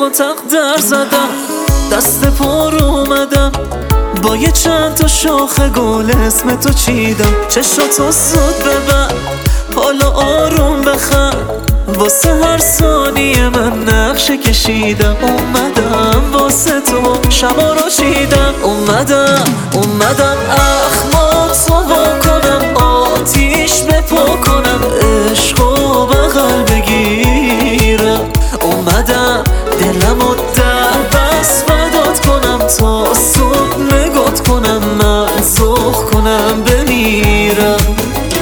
تقدر زدم، دست پر اومدم با یه چند تا شاخه گل اسم تو چیدم. چشاتو زود ببر، حالا آروم بخند، واسه هر ثانیه من نقشه کشیدم. اومدم واسه تو شبا رو چیدم، اومدم اخماتو وا کنم، آتیش بپا کنم، عشقو بغل بگیرم. اومدم دلمو در بس فدات کنم، تا صبح نگات کنم، من ذوق کنم بمیرم.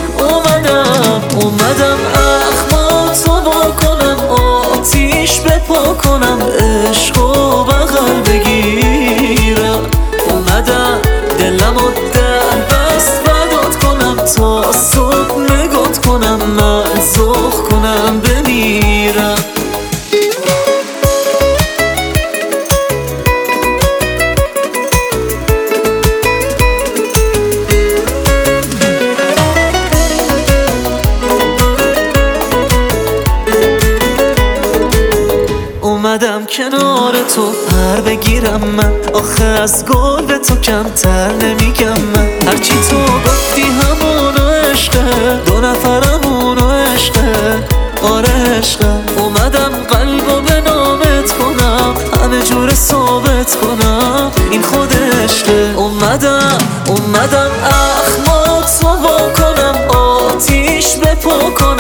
اومدم اخماتو وا کنم، آتیش بپا کنم، عشقو بغل بگیرم. اومدم دلمو در بست فدات کنم، تا صبح نگات کنم، من ذوق کنم بمیرم. اومدم کنار تو پر بگیرم، من آخه از گل به تو کمتر نمیگم. من هرچی تو گفتی همونو عشقه، دو نفرمونو عشقه، آره عشقه. اومدم قلبو به نامت کنم، همه جور ثابت کنم این خود عشقه. اومدم اخماتو وا کنم، آتیش بپا کنم،